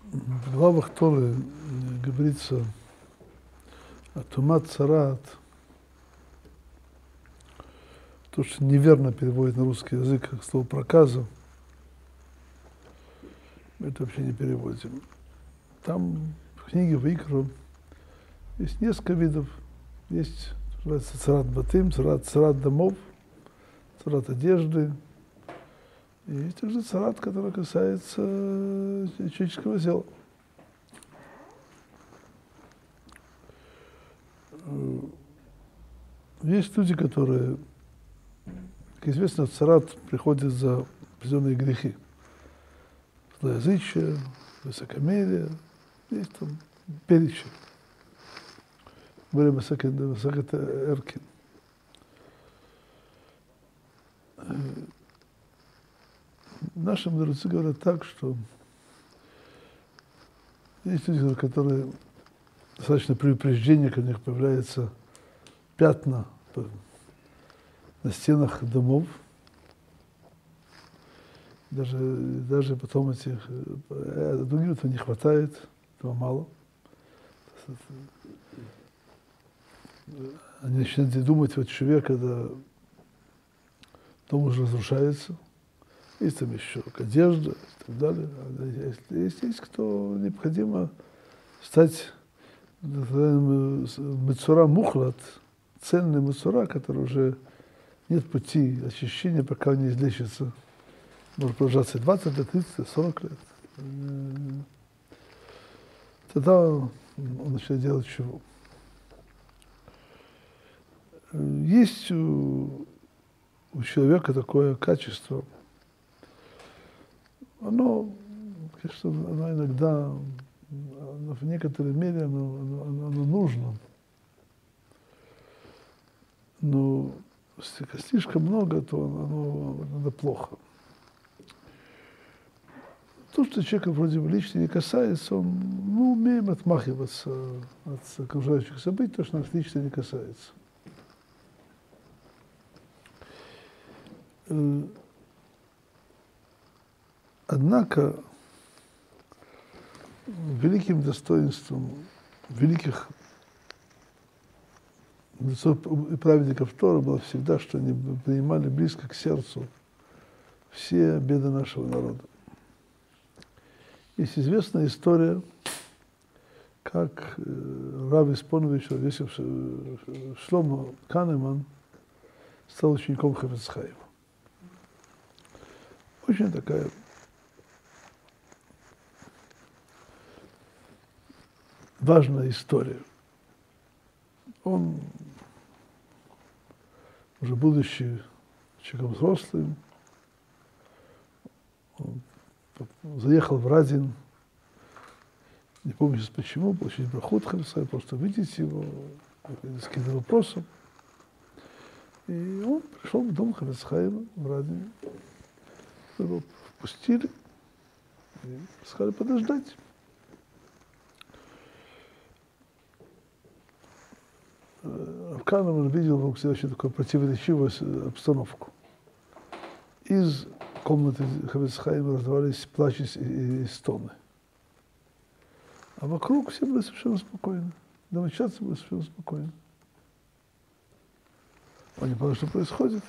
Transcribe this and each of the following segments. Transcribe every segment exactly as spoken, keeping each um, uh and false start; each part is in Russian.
В главах Торы говорится о тумат царат, то, что неверно переводит на русский язык как слово проказа, это вообще не переводим. Там в книге Ваикра есть несколько видов. Есть, называется, царат батым, царат, царат домов, царат одежды. И есть также царат, который касается человеческого тела. Есть люди, которые, как известно, в царат приходят за определенные грехи. Злоязычие, высокомерие, есть там перечень. Говорим высокое эркин. Наши мудрецы говорят так, что есть люди, которые достаточно при упреждении, когда у них появляются пятна на стенах домов, даже, даже потом этих, другим этого не хватает, этого мало. Они начинают думать вот человек, когда дом уже разрушается, есть там еще одежда и так далее. Есть, есть кто необходимо стать мецура мухлат, цельный мецура, который уже нет пути очищения, пока он не излечится. Может продолжаться двадцать лет, тридцать лет, сорок лет. Тогда он начинает делать чего. Есть у, у человека такое качество, оно, конечно, оно иногда, оно в некоторой мере оно, оно, оно нужно. Но если слишком много, то оно, оно плохо. То, что человека вроде бы лично не касается, он, мы умеем отмахиваться от окружающих событий, то, что нас лично не касается. Однако великим достоинством великих мудрецов и праведников Торы было всегда, что они принимали близко к сердцу все беды нашего народа. Есть известная история, как Рав Испонович, Рав Йосеф Шломо Канеман стал учеником Хафец Хаима. Очень такая важная история. Он, уже будучи человеком взрослым, он заехал в Радин, не помню сейчас почему, получить брахут Хафец Хаим, просто видеть его, с каким-то вопросом. И он пришел в дом Хафец Хаима в Радине. Его впустили и сказали подождать. В Канеман видел вокруг себя очень такую противоречивую обстановку. Из комнаты Хафец Хаима раздавались плач и стоны. А вокруг все было совершенно спокойно. Домочадцы были совершенно спокойны. Он не понял, что происходит.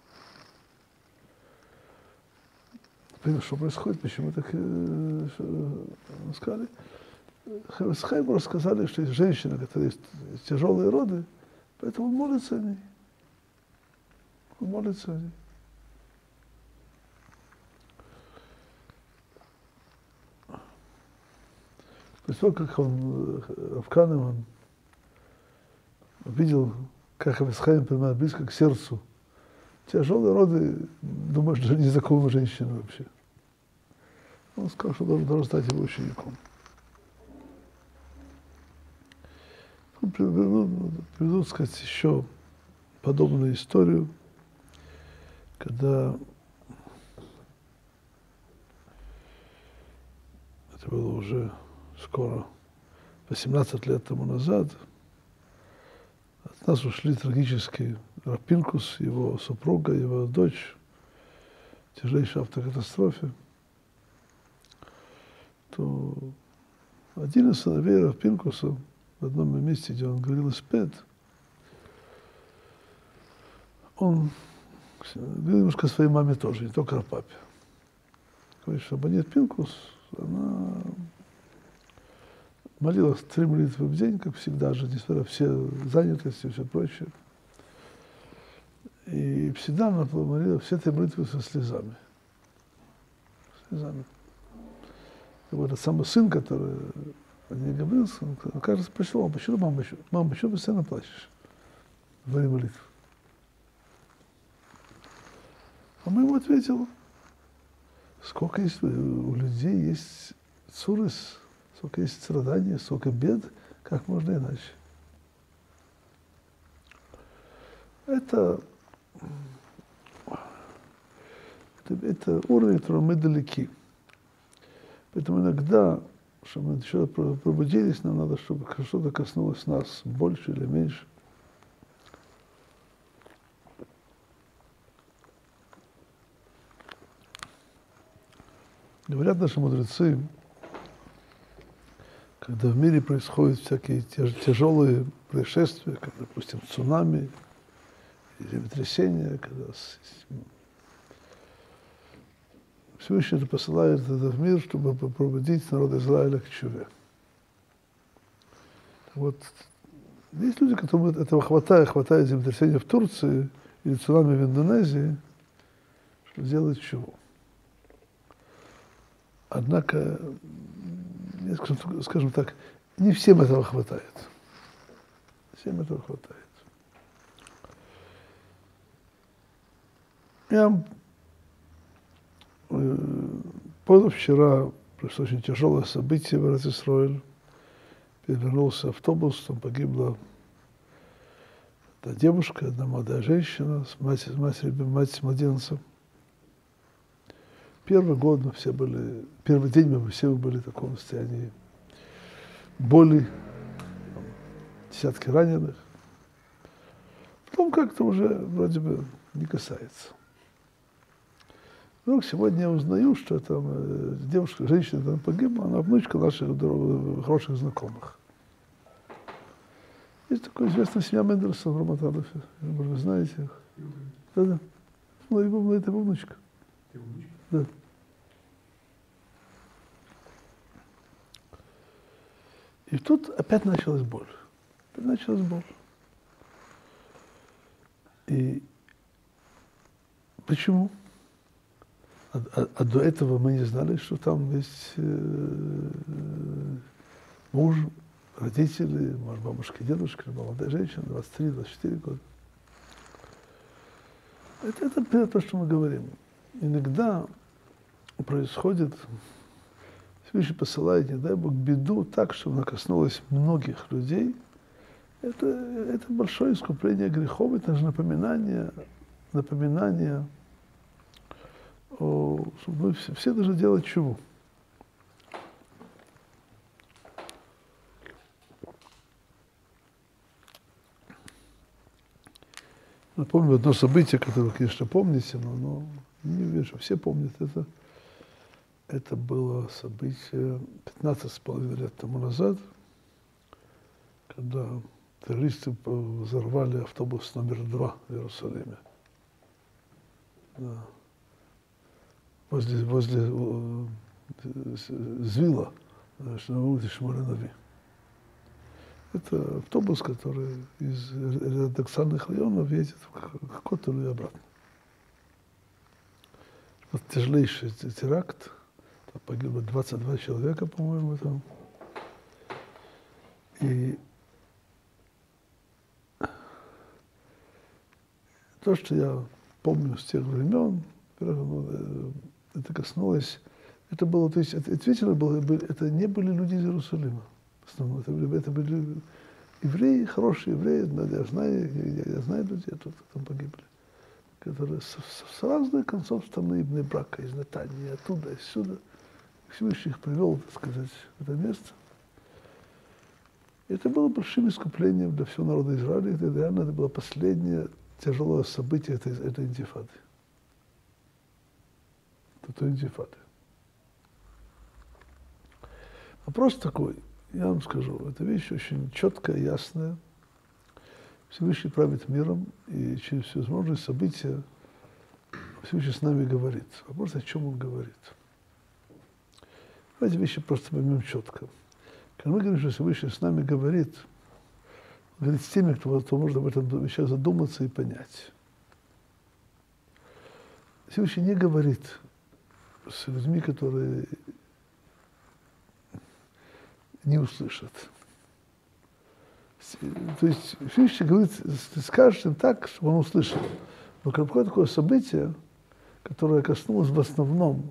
Понял, что происходит, почему так э, сказали. Хафец Хаиму рассказали, что есть женщина, которая есть тяжелые роды, поэтому он молится о ней. Он молится о ней. После того, как он, Рав Канеман, видел, как Хафец Хаим принимает близко к сердцу тяжелые роды, думаешь, даже незнакомая женщина вообще. Он сказал, что должен, должен стать его учеником. Он приведу, приведу, так сказать, еще подобную историю, когда это было уже скоро, восемнадцать лет тому назад, от нас ушли трагически Рав Пинкус, его супруга, его дочь в тяжелейшей автокатастрофе. То Один из сыновей Рав Пинкуса в одном месте, где он говорил эспед, он говорил немножко о своей маме тоже, не только о папе. Говорит, что Абонет Пинкус, она молилась три молитвы в день, как всегда же, несмотря на все занятости и все прочее. И всегда она молила все три молитвы со слезами. Слезами. И вот этот самый сын, который о ней говорил, он, кажется, спросил, а почему, мама, почему, мама, почему ты постоянно плачешь во время молитвы? А мы ему ответил, сколько есть у людей есть цурис, сколько есть страданий, сколько бед, как можно иначе. Это, это, это уровень, которого мы далеки. Поэтому иногда, чтобы мы еще пробудились, нам надо, чтобы что-то коснулось нас больше или меньше. Говорят наши мудрецы, когда в мире происходят всякие тяжелые происшествия, как, допустим, цунами, землетрясения, когда Всевышний посылает это в мир, чтобы пробудить народ Израиля к чуве. Вот есть люди, которым этого хватает, хватает землетрясения в Турции или цунами в Индонезии, чтобы сделать чуву. Однако, скажем, скажем так, не всем этого хватает. Всем этого хватает. Я э, позавчера пришло очень тяжелое событие в Эрец-Исроэль. Перевернулся автобус, там погибла одна девушка, одна молодая женщина, с матерью, матерью, мать младенца. Первый год мы все были, первый день мы все были в таком состоянии боли, десятки раненых. Потом как-то уже вроде бы не касается. Вдруг сегодня я узнаю, что там девушка, женщина там погибла, она внучка наших хороших знакомых. Есть такая известная семья Мендельсон в Раматалове. Может, вы знаете их? Да-да. Ну, его, это его внучка. Да. И тут опять началась боль. Опять началась боль. И почему? А, а, а до этого мы не знали, что там есть э, муж, родители, может, бабушка, дедушка, молодая женщина, двадцать три двадцать четыре года. Это, это то, что мы говорим. Иногда происходит, Всевышний посылает, не дай Бог, беду так, что она коснулась многих людей. Это, это большое искупление грехов, это же напоминание, напоминание, о, что мы все, все должны делать чуву. Напомню одно событие, которое, конечно, помните, но, но не уверен, что все помнят это. Это было событие пятнадцать с половиной лет тому назад, когда террористы взорвали автобус номер два в Иерусалиме. Да. Возле, возле э, Звила, значит, на улице Шмоле-Нави. Это автобус, который из ортодоксальных районов едет к Котелу и обратно. Вот тяжелейший теракт. Там погибло двадцать два человека, по-моему, там. И то, что я помню с тех времен, это коснулось, это было, то есть, это, это, было, это не были люди из Иерусалима. В основном, это, были, это были евреи, хорошие евреи, я знаю, я, я знаю людей, кто там погибли, которые с, с, с разных концов страны Ибн Брака, из Нетании, оттуда, отсюда. Всевышний их привел, так сказать, в это место. И это было большим искуплением для всего народа Израиля. Это реально это было последнее тяжелое событие этой, этой интифады. Это той интифады. Вопрос такой, я вам скажу, это вещь очень четкая, ясная. Всевышний правит миром, и через всевозможные события Всевышний с нами говорит. Вопрос, о чем он говорит. Эти вещи просто поймем четко. Когда мы говорим, что Всевышний с нами говорит, он говорит с теми, кто, кто может об этом вещах задуматься и понять. Всевышний не говорит с людьми, которые не услышат. То есть Всевышний говорит, скажет им так, чтобы он услышал. Но какое такое событие, которое коснулось в основном,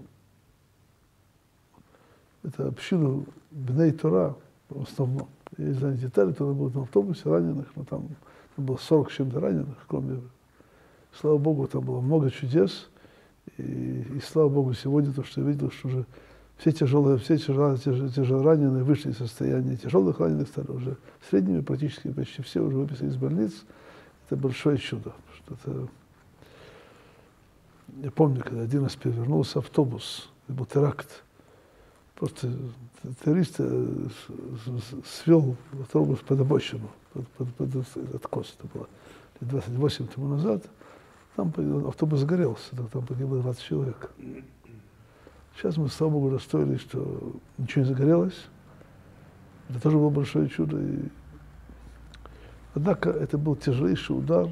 это общину Бней Тора, в основном. Я не знаю детали, кто был на автобусе раненых, но там, там было сорок с чем-то раненых, кроме, слава Богу, там было много чудес. И, и слава Богу, сегодня то, что я видел, что уже все тяжелые, все тяжелые, тяжелые раненые вышли из состояния тяжелых раненых, стали уже средними, практически почти все уже выписаны из больниц. Это большое чудо. Что это... Я помню, когда один раз перевернулся автобус, это был теракт. Просто террорист свел автобус под обочину, под, под, под откос. Это было лет двадцать восемь тому назад. Там автобус загорелся, там погибло двадцать человек. Сейчас мы, слава Богу, расстроились, что ничего не загорелось. Это тоже было большое чудо. И... Однако это был тяжелейший удар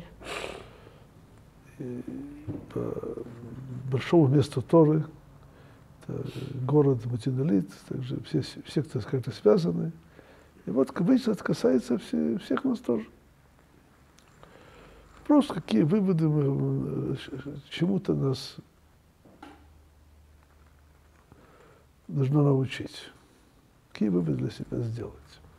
и по большому месту Торы. Это город Мутиналит, также все, все, кто как-то связаны. И вот, обычно, это касается все, всех нас тоже. Просто какие выводы мы, чему-то нас должно научить. Какие выводы для себя сделать.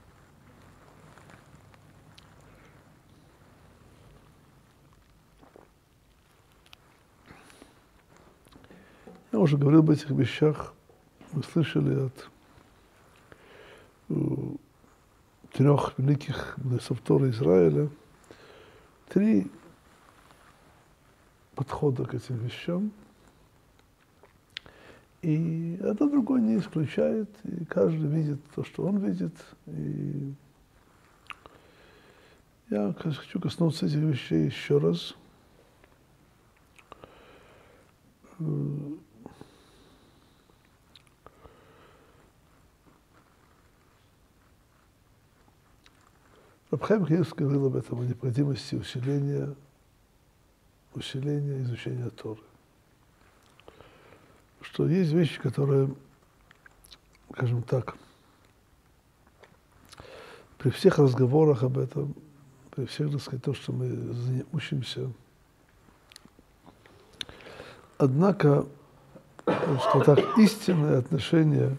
Я уже говорил об этих вещах. Мы слышали от uh, трех великих мудрецов Торы Израиля три подхода к этим вещам. И одно другое не исключает, и каждый видит то, что он видит. И я хочу коснуться этих вещей еще раз. Рав Хаим Каневский говорил об этом, о необходимости усиления, усиления изучения Торы. Что есть вещи, которые, скажем так, при всех разговорах об этом, при всех, так сказать, то, что мы учимся, однако, что так, истинное отношение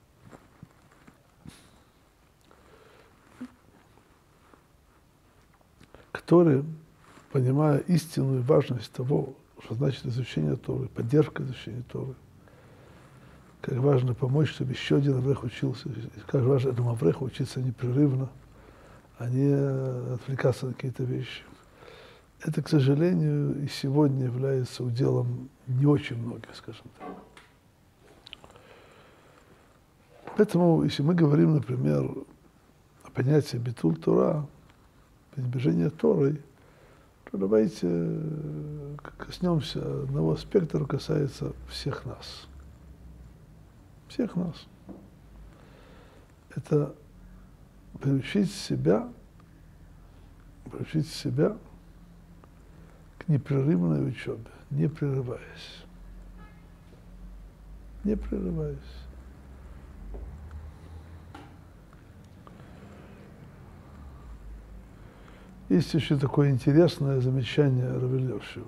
к Торе, понимая истинную важность того, что значит изучение Торы, поддержка изучения Торы, как важно помочь, чтобы еще один аврех учился, как важно этому авреху учиться непрерывно, а не отвлекаться на какие-то вещи. Это, к сожалению, и сегодня является уделом не очень многих, скажем так. Поэтому, если мы говорим, например, о понятии битуль Тора, пренебрежение Торой, то давайте коснемся одного аспекта, который касается всех нас. Всех нас. Это приучить себя, приучить себя к непрерывной учебе, не прерываясь. Не прерываясь. Есть еще такое интересное замечание Рав Элиашива.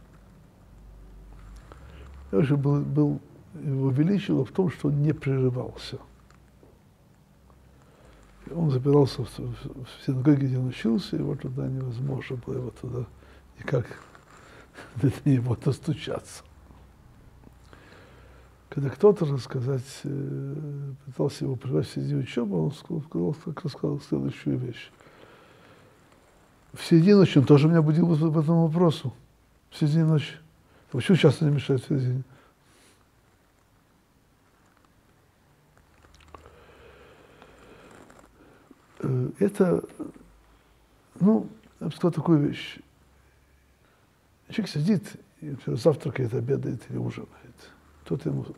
Элиашив был, был, его величило в том, что он не прерывался. Он запирался в, в, в синагоге, где он учился, и вот туда невозможно было его туда никак до него достучаться. Когда кто-то, так сказать, пытался его прервать в середине учебы, он сказал, как рассказал следующую вещь. В середине ночи он тоже меня будил по этому вопросу. В середине ночи. Почему часто не мешает в середине? это, ну, я бы сказал такую вещь. Человек сидит, и, например, завтракает, обедает или ужинает. Кто-то ему,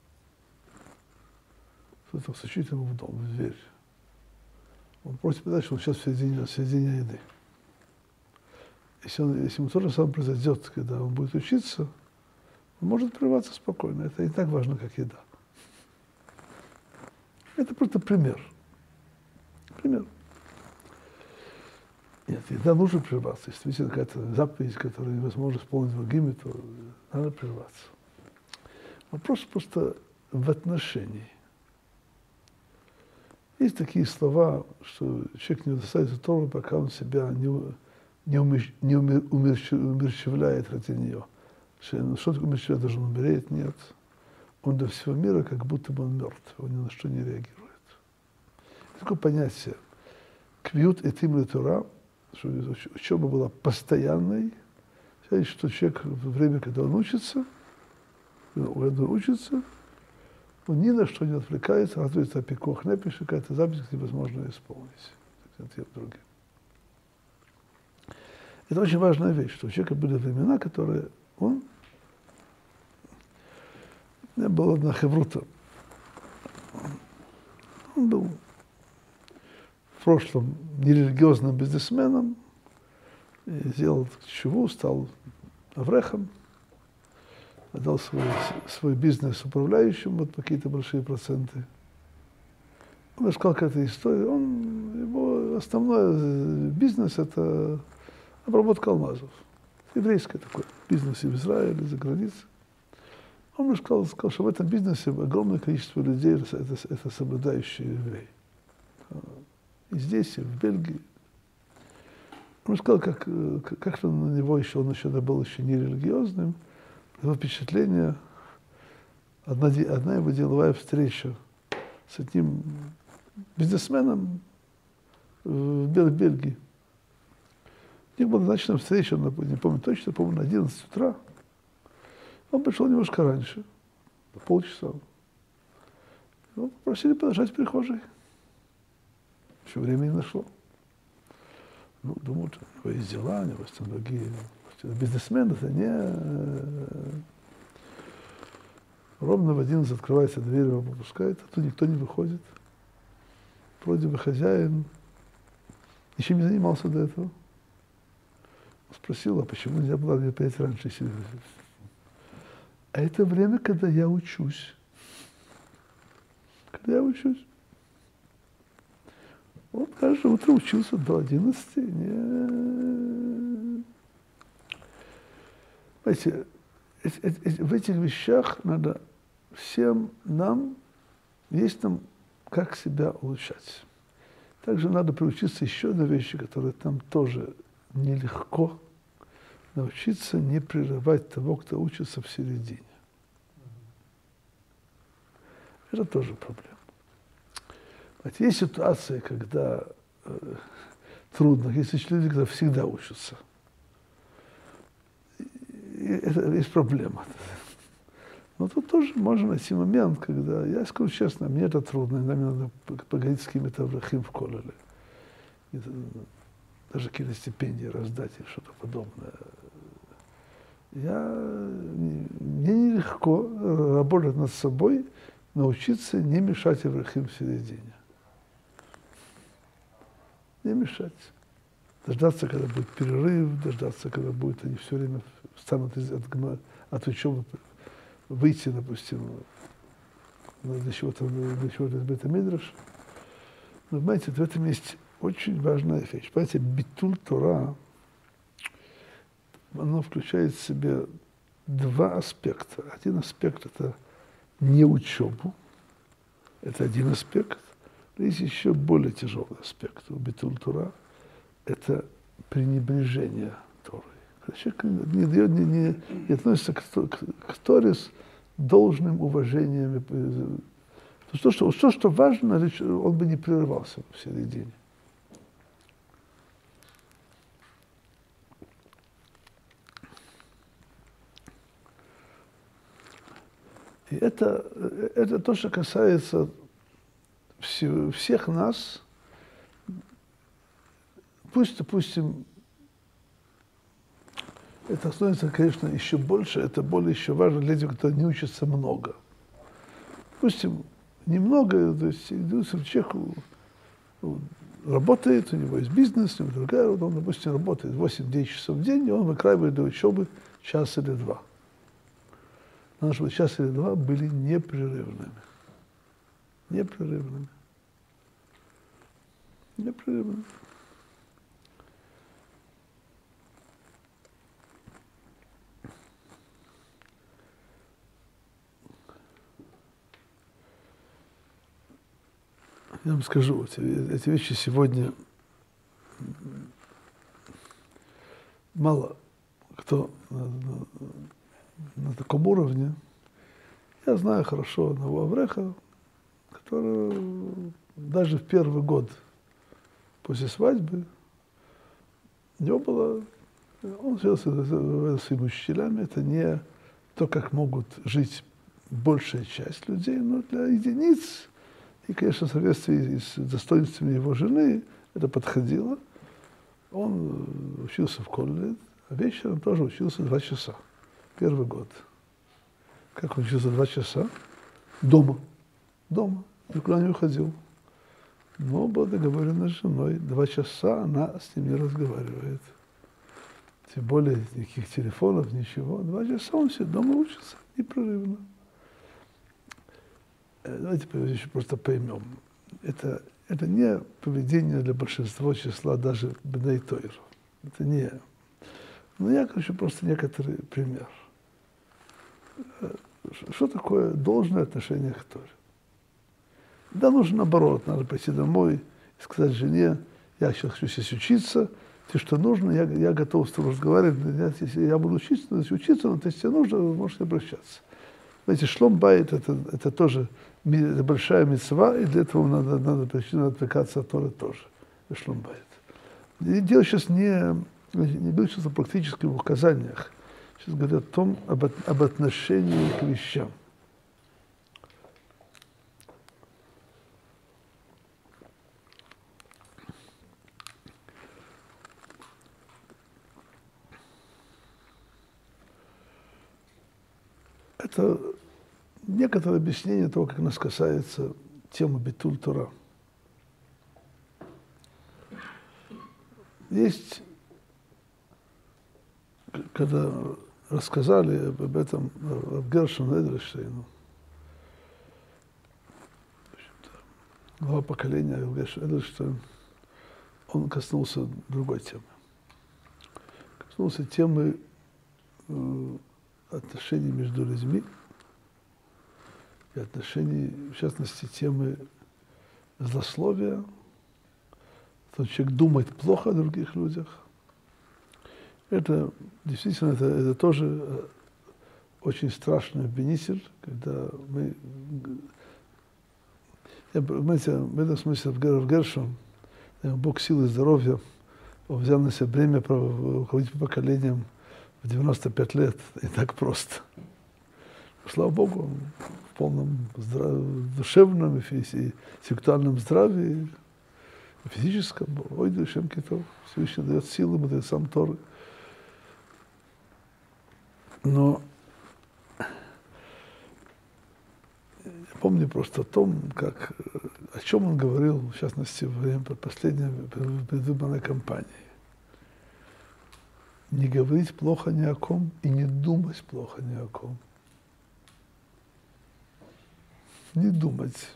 кто-то стучит ему в дом, в дверь. Он просит передать, что он сейчас в середине, в середине еды. Если, он, если ему то же самое произойдет, когда он будет учиться, он может прерваться спокойно. Это не так важно, как еда. Это просто пример. Пример. Нет, еда нужно прерваться. Если видите какая-то заповедь, которую невозможно исполнить другими, то надо прерваться. Вопрос просто в отношении. Есть такие слова, что человек не достается Тору, пока он себя не, не, умер, не умер, умерщвляет ради нее. Что, что такое умерщвляет? Должен умереть? Нет. Он до всего мира как будто бы он мертв, он ни на что не реагирует. Такое понятие. Квиют этим ли Тора, что учеба была постоянной, значит, что человек во время, когда он учится, когда он учится, он ни на что не отвлекается, разве это опекох напишет, какая-то запись невозможно исполнить. Другим. Это очень важная вещь, что у человека были времена, которые он... У меня была одна хеврута. Он был в прошлом нерелигиозным бизнесменом, и сделал чуву, стал аврехом, отдал свой, свой бизнес управляющим, вот какие-то большие проценты. Он рассказал какую-то историю. Он, его основной бизнес – это обработка алмазов. Еврейский такой бизнес и в Израиле, за границей. Он рассказал, сказал, что в этом бизнесе огромное количество людей – это, это соблюдающие евреи. И здесь, и в Бельгии. Он сказал, как, как на него еще, он еще был еще нерелигиозным. Его впечатление, одна, одна его деловая встреча с одним бизнесменом в Бельгии. У них была назначена встреча, не помню точно, по-моему, на одиннадцать утра. Он пришел немножко раньше, на полчаса. Его попросили подождать в прихожей. Еще времени не нашло. Ну, думают, у него есть дела, у него есть там другие... Бизнесмен это не... Ровно в одиннадцать открывается дверь, его пропускают, а тут никто не выходит. Вроде бы хозяин ничем не занимался до этого. Он спросил, а почему нельзя было мне прийти раньше? А это время, когда я учусь. Когда я учусь. Он каждое утро учился до одиннадцати. Не... Знаете, в этих вещах надо всем нам, есть нам, как себя улучшать. Также надо приучиться еще на вещи, которые там тоже нелегко, научиться не прерывать того, кто учится в середине. Это тоже проблема. Знаете, есть ситуации, когда э, трудно, есть люди, которые всегда учатся. Это есть проблема. Но тут тоже можно найти момент, когда, я скажу честно, мне это трудно, иногда мне надо поговорить с кем-то аврахим в колледже. Даже какие-то стипендии раздать или что-то подобное. Я, мне нелегко работать над собой, научиться не мешать аврахим в середине. Не мешать. Дождаться, когда будет перерыв, дождаться, когда будет, они все время станут из, от, от учебы выйти, допустим, для чего-то, для чего-то из бета-мидраш. Но, понимаете, в этом есть очень важная вещь. Понимаете, битуль Тора, оно включает в себя два аспекта. Один аспект – это не учебу, это один аспект. Но есть еще более тяжелый аспект у битуль Тора. Это пренебрежение Торой. Человек не, дает, не, не, не относится к, к, к Торе с должным уважением. То, что, то, что важно, он бы не прерывался в середине. И это, это то, что касается всех нас, пусть, допустим, это становится, конечно, еще больше, это более еще важно для тех, кто не учится много. Допустим, немного, то есть человек работает, у него есть бизнес, у него другая, он, допустим, работает восемь-девять часов в день, и он выкраивает для учебы час или два. Надо, чтобы час или два были непрерывными. Непрерывными. Непрерывными. Я вам скажу, эти, эти вещи сегодня мало кто на, на, на таком уровне. Я знаю хорошо одного авреха, который даже в первый год после свадьбы у него было, он связался с своими учителями, это не то, как могут жить большая часть людей, но для единиц. И, конечно, в соответствии с достоинствами его жены это подходило. Он учился в колледже, а вечером тоже учился два часа. Первый год. Как он учился два часа? Дома. Дома. Никуда не уходил. Но было договорено с женой. Два часа она с ним не разговаривает. Тем более никаких телефонов, ничего. Два часа он все дома учится непрерывно. Давайте еще просто поймем. Это, это не поведение для большинства числа даже бней тойр. Это не. Но я хочу просто некоторый пример. Что такое должное отношение к Торе? Да, нужно наоборот. Надо пойти домой и сказать жене: я сейчас хочу здесь учиться, тебе что нужно, я, я готов с тобой разговаривать, я, я буду учиться, учиться, но если тебе нужно, вы можете обращаться. Знаете, шлом байт это, это тоже это большая мицва, и для этого надо, надо, надо отвлекаться от Торы тоже. Шлом байт. И дело сейчас не, не говорит сейчас о практических указаниях. Сейчас говорят о том, об, об отношении к вещам. Это некоторое объяснение того, как нас касается темы Битуль Тора. Есть, когда рассказали об этом об Гершону Эдельштейну, глава поколения Гершон Эдельштейн, он коснулся другой темы. Коснулся темы э, отношений между людьми и отношений, в частности, темы злословия. Тот человек думает плохо о других людях. Это действительно, это, это тоже очень страшный обвинитель, когда мы, я, понимаете, в этом смысле в Гершон, Бог силы и здоровья, он взял на себя бремя руководить поколением в девяносто пять лет, и так просто. Слава Богу, в полном здрав... душевном и сексуальном здравии, и физическом. Ой, Душем Китов, Всевышний дает силы, мы дает сам Торы. Но я помню просто о том, как, о чем он говорил, в частности, во время последней предвыборной кампании. Не говорить плохо ни о ком и не думать плохо ни о ком. Не думать.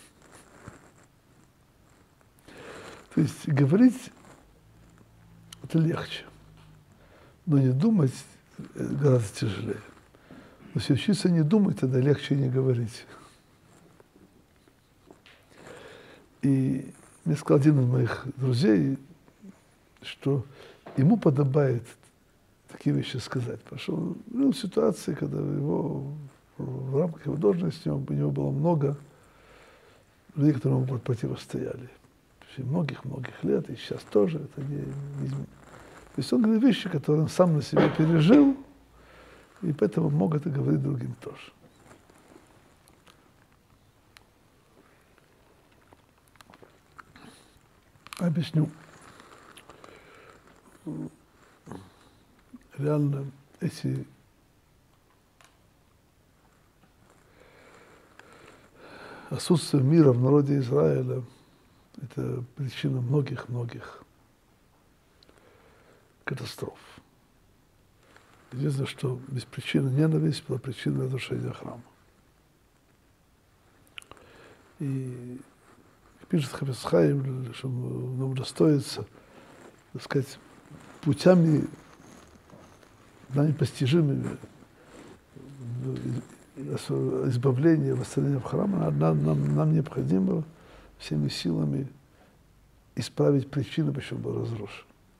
То есть говорить это легче, но не думать гораздо тяжелее. Но если учиться не думать, тогда легче не говорить. И мне сказал один из моих друзей, что ему подобает такие вещи сказать. Потому что он был в ситуации, когда его, в рамках его должности у него было много людей, которые ему противостояли. Многих-многих лет, и сейчас тоже это не, не изменится. То есть он говорит вещи, которые он сам на себе пережил, и поэтому мог это говорить другим тоже. Объясню. реально эти отсутствие мира в народе Израиля – это причина многих-многих катастроф. Единственное, что без причины ненависть была причиной разрушения храма. И пишет Хафец Хаим, что нам удостоится, так сказать, путями нами постижимыми избавления, восстановления в храме, нам, нам, нам необходимо всеми силами исправить причины, почему был разрушен.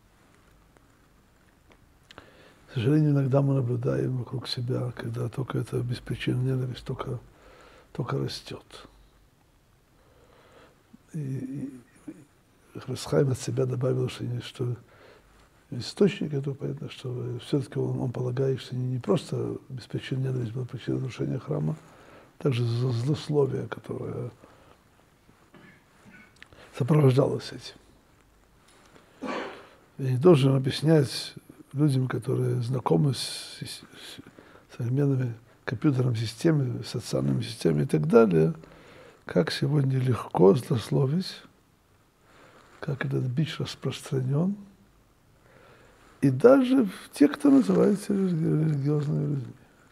К сожалению, иногда мы наблюдаем вокруг себя, когда только это без причины ненависть только, только растет. И Хафец Хаим от себя добавил, что, что источник, это понятно, что все-таки он, он полагает, что не просто без причины ненависть была причиной разрушения храма, также злословие, которое сопровождалось этим. Я не должен объяснять людям, которые знакомы с, с, с современными компьютерными системами, социальными системами и так далее, как сегодня легко злословить, как этот бич распространен, и даже в тех, кто называется религиозными людьми.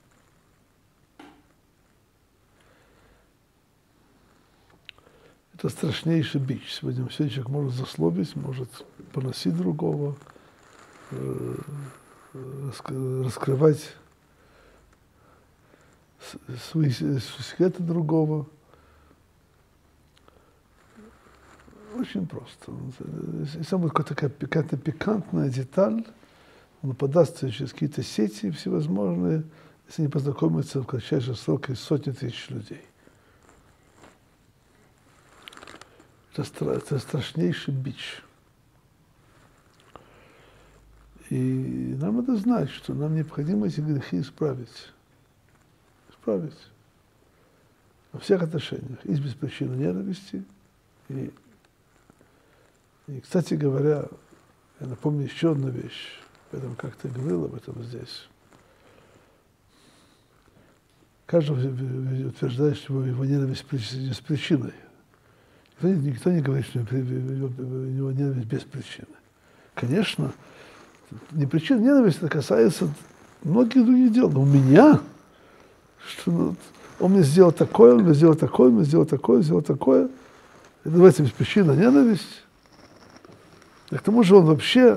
Это страшнейший бич. Сегодня все человек может заслобить, может поносить другого, раскрывать свои секреты другого. Очень просто. Если будет какая-то, какая-то пикантная деталь, он подастся через какие-то сети всевозможные, если не познакомиться в кратчайшие сроки с сотни тысяч людей. Это, это страшнейший бич. И нам надо знать, что нам необходимо эти грехи исправить. Исправить. Во всех отношениях. И без причины ненависти. И, и, кстати говоря, я напомню еще одну вещь. Поэтому как ты говорил об этом здесь. Каждый утверждает, что его ненависть с причиной. Никто не говорит, что у него ненависть без причины. Конечно, не причина ненависти, это касается многих других дел. Но у меня, что ну, он мне сделал такое, он мне сделал такое, он мне сделал такое, сделал такое. Это называется беспричинна ненависть. И к тому же он вообще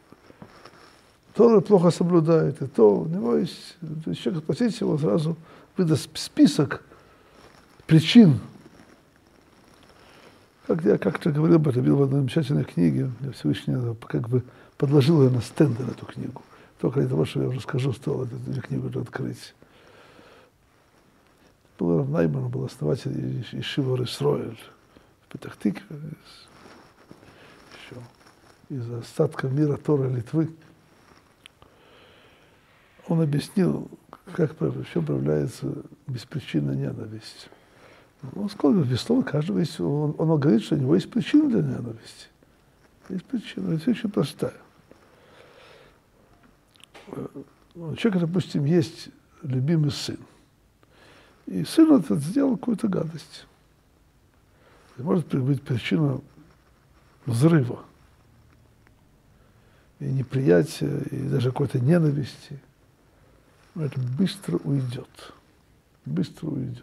Тору плохо соблюдает, и то у него есть, человек спросите его, сразу выдаст список причин. Как я как-то говорил об этом, видел в одной замечательной книге, я Всевышний как бы подложил ее на стенды, на эту книгу. Только для того, что я уже скажу, стоило эту книгу открыть. Был Рав Найман, был основатель Ешивы Ор Исроэль в Петах-Тикве, еще из остатка мира Торы Литвы. Он объяснил, как в чем проявляется беспричинная ненависть. Он сказал, безусловно, каждого есть, он, он говорит, что у него есть причина для ненависти. Есть причина, это очень простая. У человека, допустим, есть любимый сын. И сын этот сделал какую-то гадость. И может быть причина взрыва. И неприятия, и даже какой-то ненависти. Но это быстро уйдет. Быстро уйдет.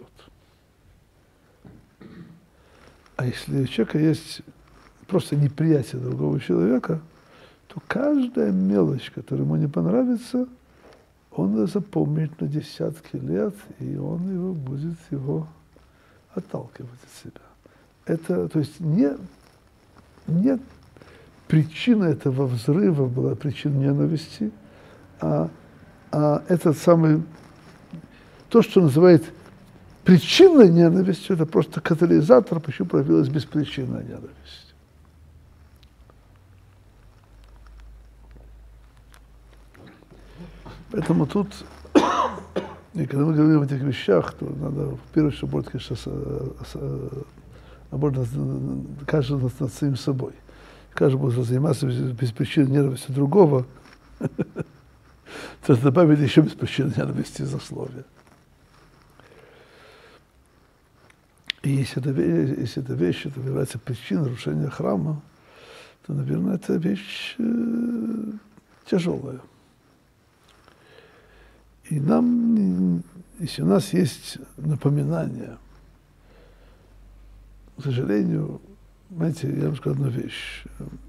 А если у человека есть просто неприятие другого человека, то каждая мелочь, которая ему не понравится, он ее запомнит на десятки лет, и он его будет его отталкивать от себя. Это, то есть, не, не причина этого взрыва была причина ненависти, а, а этот самый, то, что называют причинной ненавистью, это просто катализатор, почему проявилась беспричинная ненависть. Поэтому тут, и когда мы говорим о этих вещах, то надо, в первую очередь, работать, конечно, работать каждый над, над самим собой. каждый будет заниматься без, без причины ненависти другого, то добавили еще без причины ненависти злословия. И если эта, если эта вещь, это является причиной нарушения храма, то, наверное, это вещь э, тяжелая. И нам, если у нас есть напоминание, к сожалению, знаете, я вам скажу одну вещь.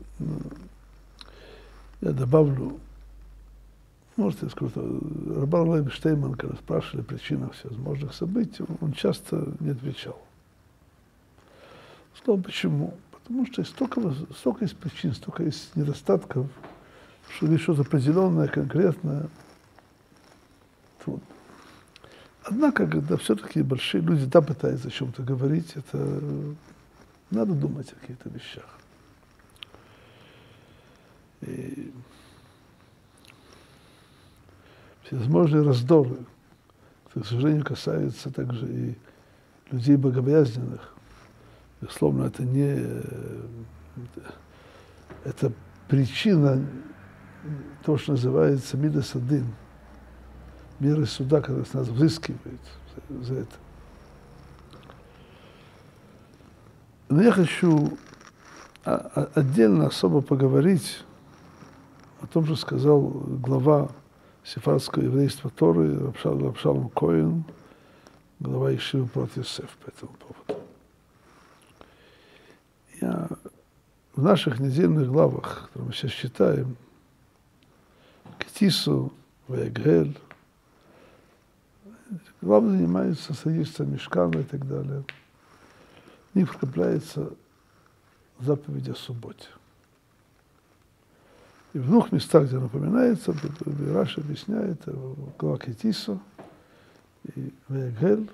Я добавлю, может, я скажу, Рабban Леви Штейман, когда спрашивали о причинах всевозможных событий, он часто не отвечал. Сказал, почему? Потому что столько, столько есть причин, столько есть недостатков, что есть что-то определенное, конкретное. Трудно. Однако, когда все-таки большие люди да, пытаются о чем-то говорить, это надо думать о каких-то вещах. И всевозможные раздоры, к сожалению, касаются также и людей богобоязненных. Безусловно, это не... Это причина того, что называется мидас адин, меры суда, которые с нас взыскивают за, за это. Но я хочу отдельно особо поговорить о том, что сказал глава сефардского еврейства Торы Рабшалом Коэн, глава Ешивы Прот Йосеф по этому поводу. Я в наших недельных главах, которые мы сейчас читаем, Кетису, Ваягель, главы занимаются строительством мишкана и так далее. В них вкрапляется заповедь о субботе. И в двух местах, где напоминается, Раши объясняет, глава Кетису и Ваягель,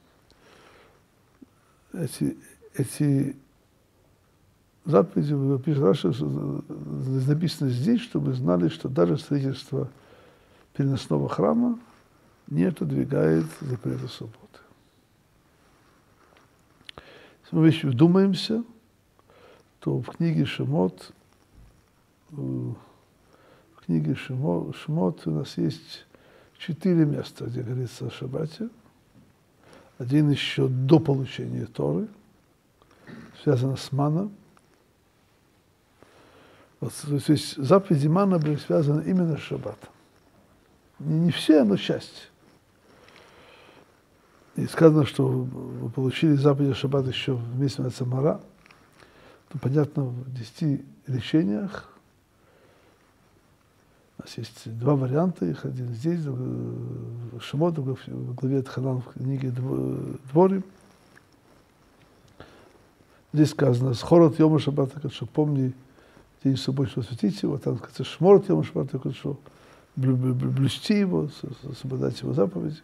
эти, эти заповеди, пишет Раши, написано здесь, чтобы знали, что даже строительство переносного храма не отодвигает запрета субботы. Если мы еще вдумаемся, то в книге Шемот, в книге Шемот, Шемот у нас есть четыре места, где говорится о шаббате. Один еще до получения Торы, связано с маном. Вот, то есть заповеди мана были связаны именно с шаббатом. Не, не все, но часть. И сказано, что вы получили заповеди шаббата еще в месяц Самара, то, понятно, в десяти речениях у нас есть два варианта, их один здесь, в Шемот, другой в главе Тханан в книге Дворим. Здесь сказано, «Схорот йома шаббата, что помни день субботний, осветить его», там сказано, «Шморот йома шаббата, что блюсти его, соблюдать его заповеди».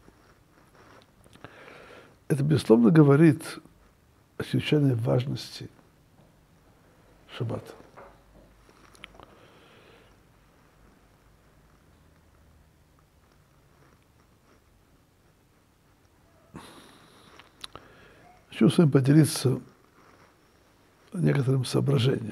Это, безусловно, говорит о чрезвычайной важности шаббата. Хочу с вами поделиться некоторым соображением.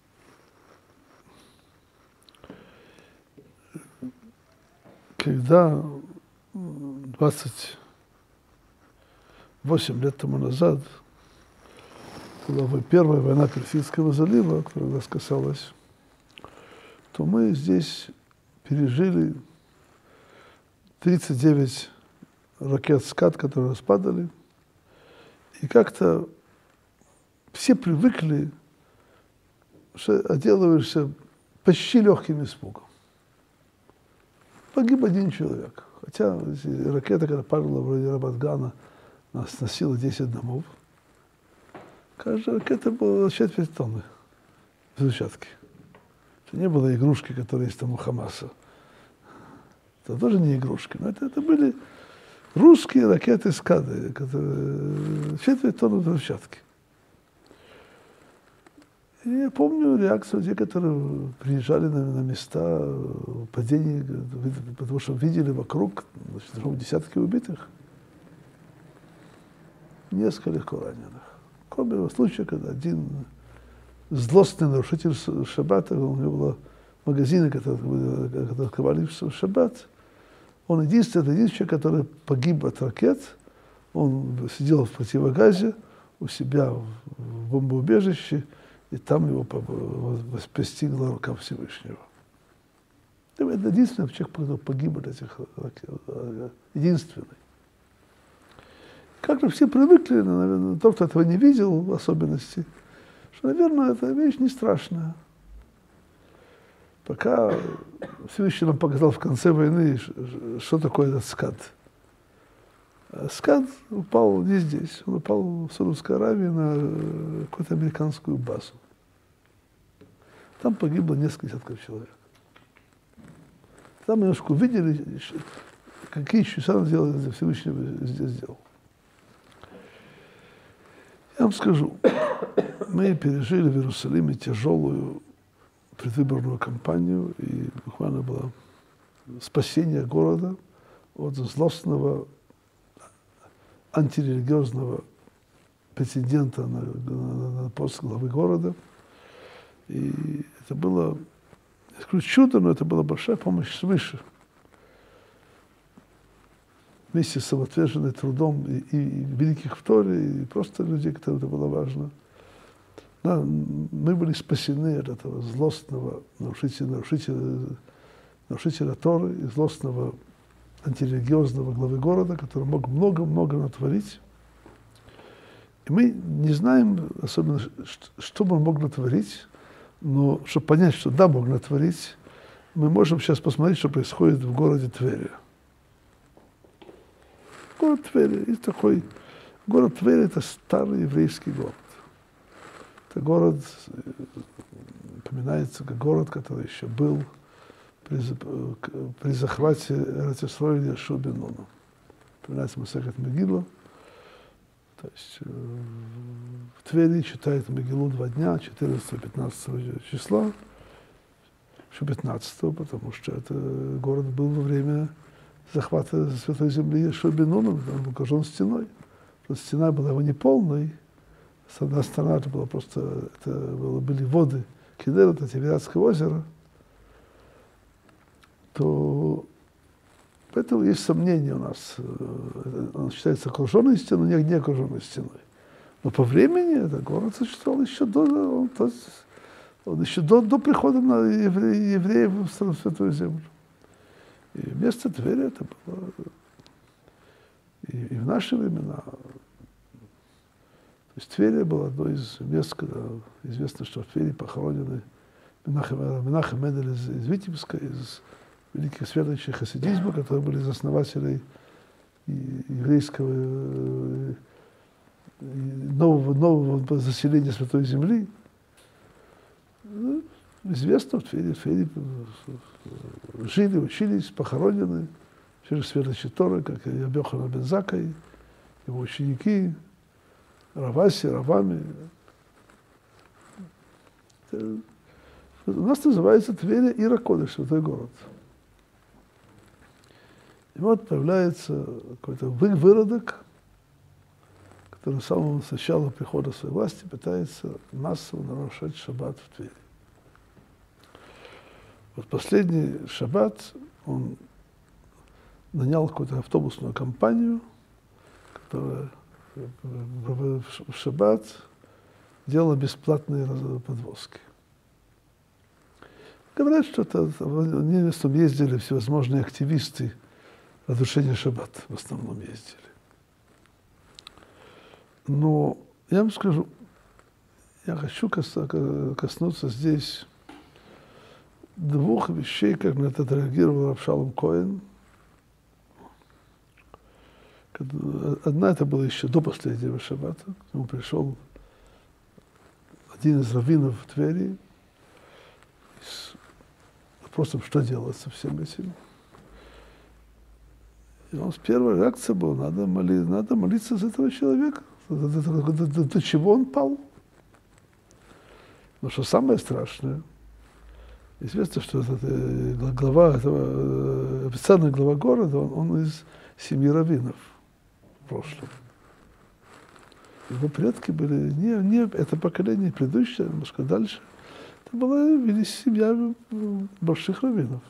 Когда двадцать восемь лет тому назад была первая война Персидского залива, которая нас касалась, то мы здесь пережили тридцать девять ракет «Скат», которые распадали, и как-то все привыкли, что отделываешься почти легким испугом. Погиб один человек. Хотя ракета, когда падала вроде Рабат-Гана, нас сносила десять домов. Каждая ракета была четверть тонны взрывчатки. Это не было игрушки, которые есть там у Хамаса. Это тоже не игрушки, но это, это были русские ракеты «Скады», которые четверть тонны взрывчатки. И я помню реакцию людей, которые приезжали на, на места падений, потому что видели вокруг, значит, десятки убитых, несколько легко раненых. Кроме случая, когда один злостный нарушитель шаббата, у него было магазины, которые, которые открывали в шаббат. Он единственный, единственный человек, который погиб от ракет. Он сидел в противогазе у себя в бомбоубежище, и там его постигла рука Всевышнего. Это единственный человек, который погиб от этих ракет. Единственный. Как-то все привыкли, наверное, тот, кто этого не видел в особенности, что, наверное, эта вещь не страшная. Пока Всевышний нам показал в конце войны, что такое этот скад. Скад упал не здесь, он упал в Саудовской Аравии на какую-то американскую базу. Там погибло несколько десятков человек. Там немножко увидели, какие чудеса Всевышний здесь сделал. Я вам скажу, мы пережили в Иерусалиме тяжелую предвыборную кампанию, и буквально было спасение города от злостного антирелигиозного претендента на, на, на пост главы города. И это было, я скажу, чудо, но это была большая помощь свыше. Вместе с самоотверженным трудом и, и, и великих в Торе, и просто людей, которым это было важно. Да, мы были спасены от этого злостного нарушителя, нарушителя, нарушителя Торы и злостного антирелигиозного главы города, который мог много-много натворить. И мы не знаем особенно, что он мог натворить, но чтобы понять, что да, мог натворить, мы можем сейчас посмотреть, что происходит в городе Твери. Город Твери, есть такой, город Твери — это старый еврейский город. Это город, упоминается как город, который еще был при, при захвате Эрец-Исроэля Йошуа бен Нуна. Упоминается Масехет Мегилла. То есть в Твери читают Мегиллу два дня, четырнадцатого-пятнадцатого числа, еще пятнадцатого, потому что это город был во время захвата Святой Земли Йошуа бен Нуна, он был окружен стеной. Просто стена была его неполной. С одной стороны, это было просто, это было, были воды Кидерот, это Тивериадское озеро, то поэтому есть сомнения у нас. Он считается окруженной стеной, не, не окруженной стеной. Но по времени этот город существовал еще до, он, то, он еще до, до прихода на евре, евреев в Святую Землю. И вместо Твери это было и, и в наши времена. То есть Тверь была одной из мест, когда известно, что в Твери похоронены Менахем, Менахем Мендель из, из Витебска, из великих святочей хасидизма, которые были из основателей еврейского нового, нового заселения Святой Земли. Известно, в Твери, в Твери жили, учились, похоронены через святочи Торы, как и Рабби Йоханан бен Заккай, его ученики, Раваси, Равами. Это, у нас называется Тверь Ир ха-Кодеш, святой город. И вот появляется какой-то выродок, который с самого начала прихода своей власти пытается массово нарушать шаббат в Твери. Вот последний шаббат он нанял какую-то автобусную компанию, которая в шаббат делала бесплатные подвозки. Говорят, что это, они там ездили всевозможные активисты разрушения шаббата, в основном ездили. Но я вам скажу, я хочу коснуться здесь двух вещей, как на это отреагировал Авшалом Коэн. Одна это было еще до последнего шаббата. К нему пришел один из раввинов в Твери с вопросом, что делать со всем этим. И он, первая реакция была, надо, моли, надо молиться за этого человека. До, до, до, до, до чего он пал. Но что самое страшное, известно, что этот, глава, этого, официальный глава города, он, он из семьи раввинов в прошлом. Его предки были, не, не это поколение предыдущее, немножко дальше. Это была вели семья больших раввинов.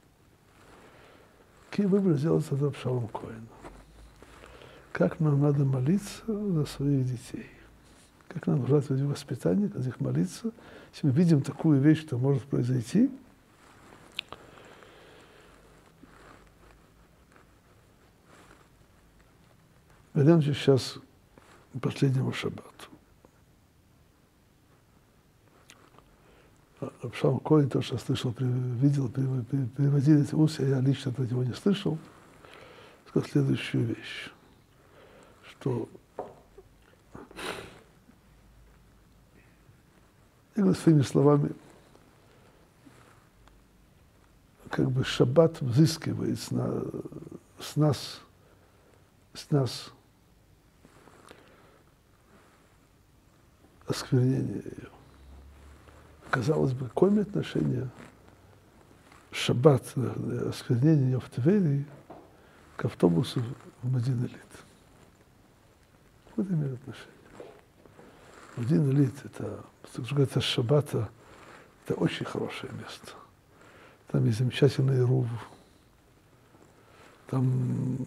Какие выборы сделал тогда Авшалом Коэн? Как нам надо молиться за своих детей? Как нам нужно в воспитание, за них молиться? Если мы видим такую вещь, что может произойти, вернемся сейчас к последнему шаббату. Авшалом Коэн, то, что слышал, видел, переводили эти усы, я лично от него не слышал, сказал следующую вещь, что я говорю своими словами, как бы шаббат взыскивает с, на, с нас, с нас осквернение ее. Казалось бы, какое имеет отношение шаббат, осквернение ее в Твери к автобусу в Модин-Элит? Какое имеет отношение? Модин-Элит, это, что говорится, шаббата, это очень хорошее место. Там есть замечательный рув. Там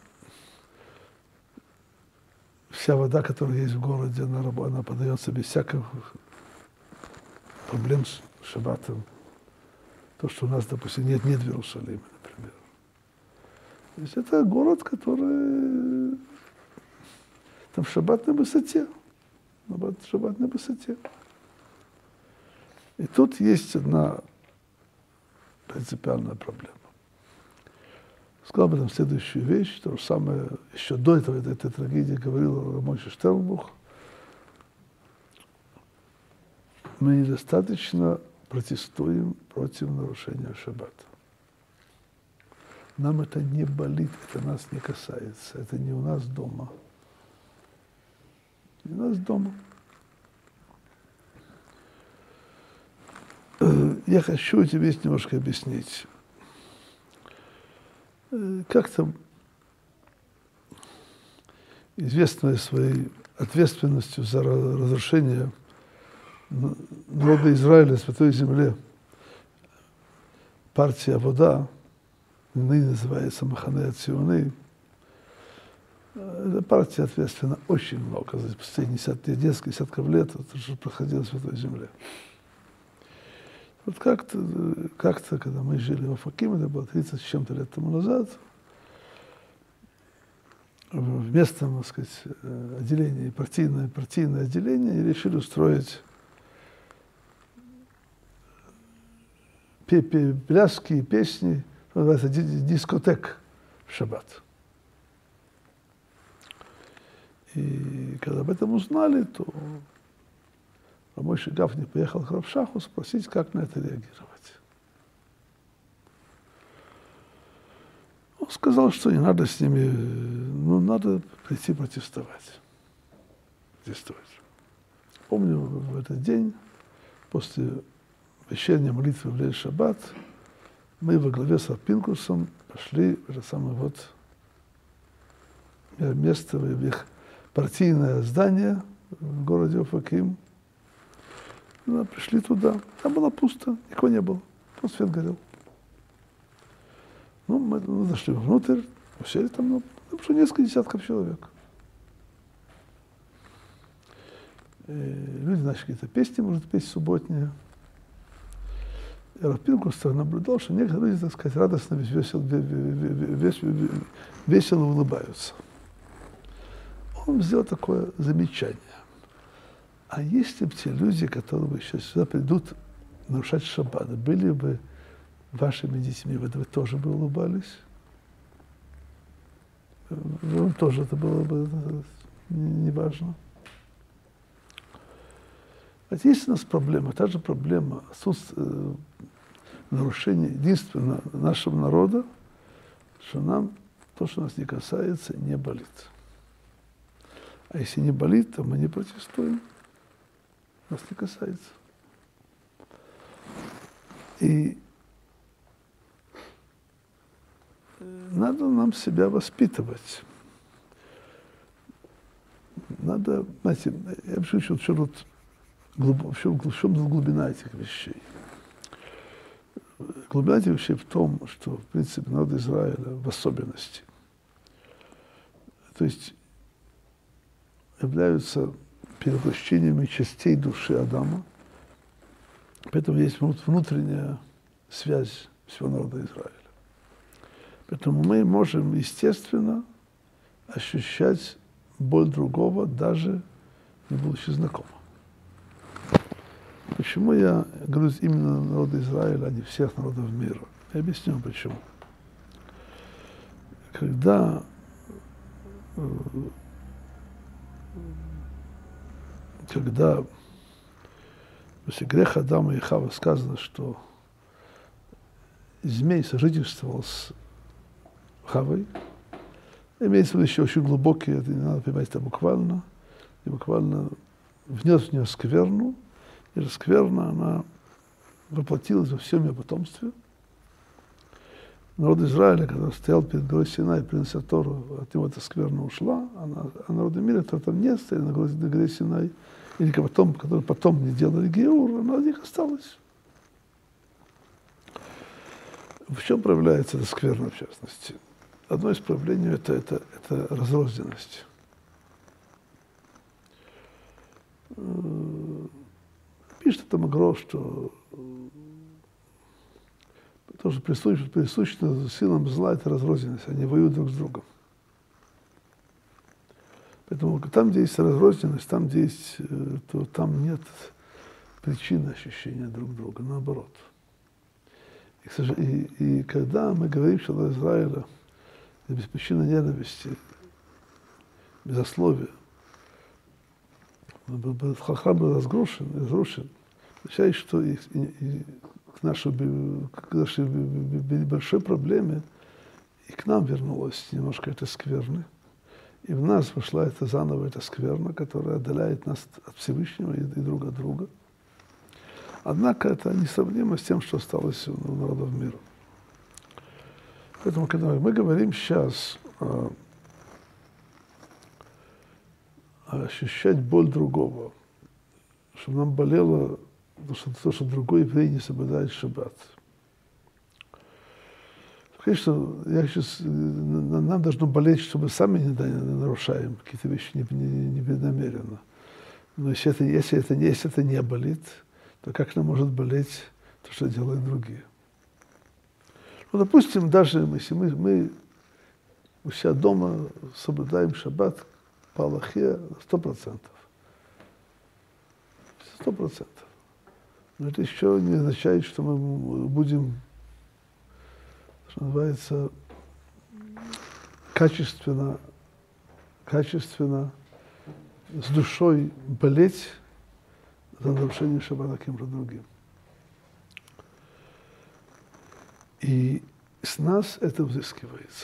вся вода, которая есть в городе, она, она подается без всяких проблем с шаббатом. То, что у нас, допустим, нет, нет в Иерусалиме, например. То есть это город, который там шаббат на высоте. Шаббат на высоте. И тут есть одна принципиальная проблема. Сказал об этом следующую вещь, то же самое, еще до этого, этой, этой трагедии, говорил Мойше Штернбух. Мы недостаточно протестуем против нарушения шаббата. Нам это не болит, это нас не касается, это не у нас дома. Не у нас дома. Я хочу тебе немножко объяснить. Как-то известная своей ответственностью за разрушение народа Израиля, Святой Земле, партия Авода, ныне называется Махане Ационы, эта партия ответственна очень много за последние несколько десятков лет, это что проходило в Святой Земле. Вот как-то, как-то, когда мы жили в Офаким, это было тридцать с чем-то лет тому назад, в местном, так сказать, отделении, партийное, партийное отделение, решили устроить пляски и песни, называется дискотек в шаббат. И когда об этом узнали, то Мойше Гафни поехал к Рав Шаху спросить, как на это реагировать. Он сказал, что не надо с ними, ну, надо прийти протестовать. протестовать. Помню, в этот день, после вечерней молитвы в Лейль Шаббат, мы во главе с Рав Пинкусом пошли в это самое вот место, в их партийное здание в городе Офаким. Да, пришли туда, там было пусто, никого не было, просто свет горел. Ну, мы, мы зашли внутрь, сели там, ну, пришло несколько десятков человек. И люди начали какие-то песни, может, петь субботние. И Рав Пинкус наблюдал, что некоторые люди, так сказать, радостно, весело, весело, весело улыбаются. Он сделал такое замечание. А если бы те люди, которые сейчас сюда придут нарушать шаббат, были бы вашими детьми, вы, вы тоже бы улыбались? Вам тоже это было бы неважно. А есть у нас проблема, та же проблема отсутствия нарушения единства нашего народа, что нам то, что нас не касается, не болит. А если не болит, то мы не протестуем. Нас не касается. И надо нам себя воспитывать. Надо надо, знаете, я пишу, что, что вот глуб, в, чем, в чем глубина этих вещей. Глубина этих вещей в том, что, в принципе, народ Израиля в особенности, то есть являются перевоплощениями частей души Адама, поэтому есть внутренняя связь всего народа Израиля. Поэтому мы можем, естественно, ощущать боль другого, даже не будучи знакомым. Почему я говорю именно народа Израиля, а не всех народов мира? Я объясню, почему. Когда когда после греха Адама и Хавы сказано, что змей сожительствовал с Хавой, имеется в виду еще очень глубокий, это не надо понимать это буквально, и буквально внес в нее скверну, и скверна, она воплотилась во всем ее потомстве. Народ Израиля, когда стоял перед горой Синай, принеся Тору, от него эта скверна ушла, а, а народы мира, которые там не стояли на горе, на горе Синай, или потом, которые потом не делали геур, она от них осталась. В чем проявляется эта скверна, в частности? Одно из проявлений это, это, это разрозненность. Пишет это Магро, что то, что присуще, присуще силам зла, это разрозненность, они воюют друг с другом. Поэтому там, где есть разрозненность, там, где есть, то там нет причины ощущения друг друга, наоборот. И, и, и когда мы говорим, что народ Израиля без причины ненависти, безословия, храм был разрушен, разрушен, означает, что и, и, и к, нашей, к нашей большой проблеме и к нам вернулась немножко эта скверны. И в нас вошла эта заново эта скверна, которая отдаляет нас от Всевышнего и, и друг от друга. Однако это несравнимо с тем, что осталось у народов мира. Поэтому, когда мы говорим сейчас а, ощущать боль другого, чтобы нам болело то, что, то, что другой еврей не соблюдает шаббат. Конечно, я сейчас, нам должно болеть, чтобы сами не, не нарушаем какие-то вещи непреднамеренно. Не, не Но если это, если, это, если это не болит, то как нам может болеть то, что делают другие? Ну, допустим, даже если мы, мы у себя дома соблюдаем шаббат по Аллахе сто процентов. Сто процентов. Но это еще не означает, что мы будем, что называется, качественно, качественно, с душой болеть за нарушение шаббата кем-то другим. И с нас это взыскивается.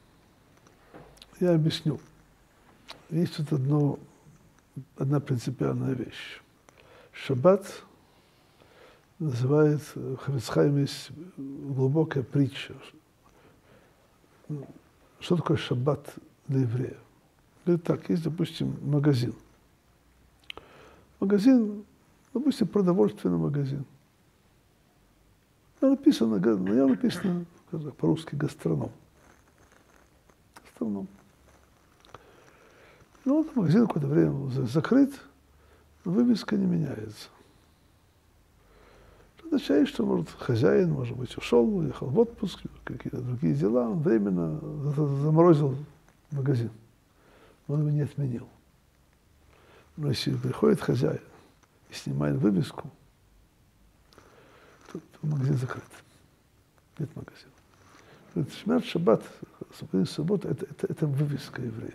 Я объясню. Есть тут одно, одна принципиальная вещь. Шаббат называет, в Хафец Хаим есть глубокая притча. Что такое шаббат для еврея? Говорит так, есть, допустим, магазин. Магазин, допустим, продовольственный магазин. Написано, на нем написано по-русски гастроном. Гастроном. Ну, вот магазин какое-то время закрыт, но вывеска не меняется. Это означает, что, может, хозяин, может быть, ушел, уехал в отпуск, какие-то другие дела, он временно заморозил магазин. Он его не отменил. Но если приходит хозяин и снимает вывеску, то, то магазин закрыт. Нет магазина. Шмират шаббат, освобождение субботы, это, это, это вывеска еврея.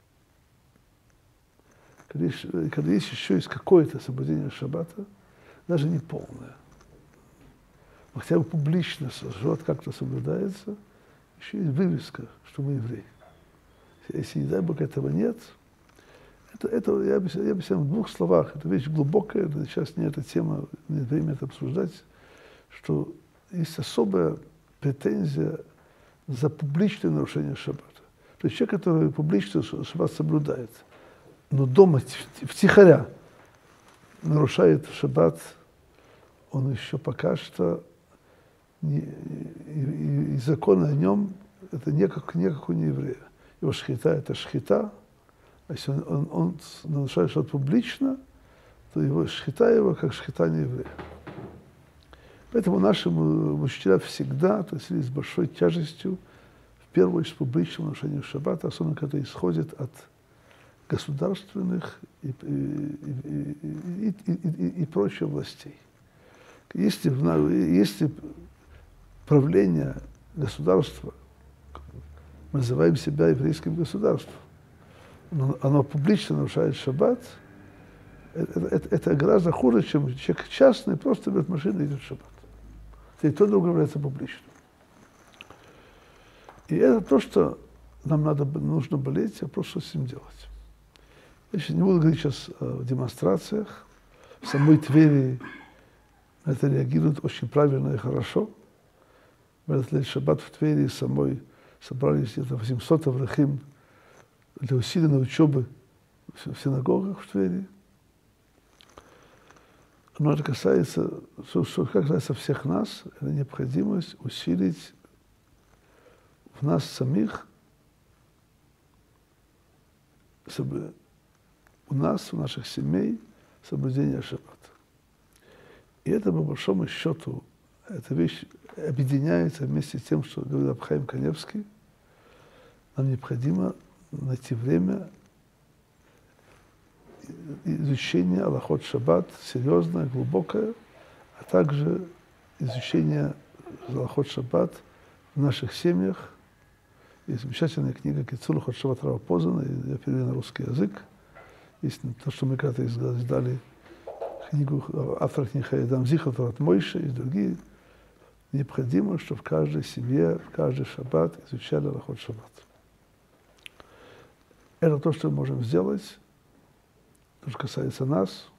Когда есть, когда есть еще есть какое-то соблюдение шаббата, даже не полное, хотя бы публично шаббат как-то соблюдается, еще есть вывеска, что мы евреи. Если, не дай Бог, этого нет, это, это я, объясняю, я объясняю в двух словах. Это вещь глубокая, сейчас не эта тема, нет времени это обсуждать, что есть особая претензия за публичное нарушение шаббата. То есть человек, который публично шаббат соблюдает, но дома втихаря нарушает шаббат, он еще пока что не, и, и, и законы о нем это не как, не как у нееврея. Его шхита это шхита, а если он, он, он нарушает что-то публично, то его шхита его как шхита нееврея. Поэтому наши учителя всегда относились с большой тяжестью, в первую очередь, к публичному нарушению шаббата, особенно когда исходит от государственных и, и, и, и, и, и, и прочих властей. Если, если правление государства, мы называем себя еврейским государством, но оно публично нарушает шаббат, это, это, это гораздо хуже, чем человек частный просто берет машину и идет в шаббат. И то другое является публичным. И это то, что нам надо, нужно болеть, а просто с этим делать. Я сейчас не буду говорить сейчас о демонстрациях. В самой Твери на это реагируют очень правильно и хорошо. В этот лет шаббат в Твери самой собрались где-то восемьсот аврахим для усиленной учебы в синагогах в Твери. Но это касается, что, что касается всех нас, это необходимость усилить в нас самих, чтобы у нас, у наших семей, соблюдение шаббата. И это, по большому счету, эта вещь объединяется вместе с тем, что говорил Рав Хаим Каневский. Нам необходимо найти время изучения алахот шаббат, серьезное, глубокое, а также изучение алахот шаббат в наших семьях. Есть замечательная книга «Кицур алахот шаббат» Рава Позана, я перевел на русский язык. Есть то, что мы когда-то издали книгу автора книги Хаядам Зихар Торат Мойше и другие. Необходимо, чтобы в каждой семье, в каждый шаббат изучали алахот шаббат. Это то, что мы можем сделать, то, что касается нас.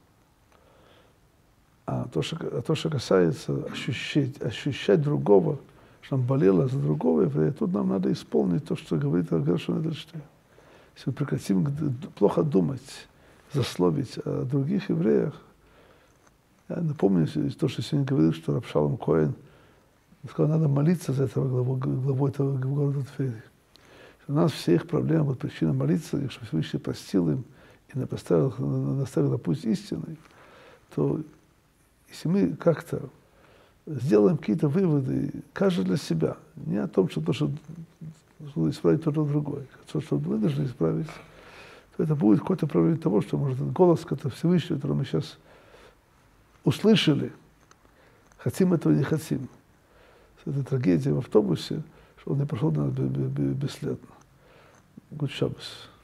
А то, что, а то, что касается ощущать, ощущать другого, что нам болело за другого еврея, тут нам надо исполнить то, что говорит Гершон Эдельштейн. Если мы прекратим плохо думать, злословить о других евреях, я напомню то, что сегодня говорил, что Рав Шалом Коэн сказал, надо молиться за этого главу, главу этого города Твери. У нас все их проблемы, вот причина молиться, и чтобы Всевышний простил им и наставил, наставил на путь истинный, то если мы как-то сделаем какие-то выводы, каждый для себя, не о том, что то, что нужно исправить то, что другое, то, что мы должны исправить, то это будет какое-то проявление того, что, может, голос который Всевышний, который мы сейчас услышали, хотим этого, не хотим. Это трагедия в автобусе, что он не прошел бесследно. Good Shabbos.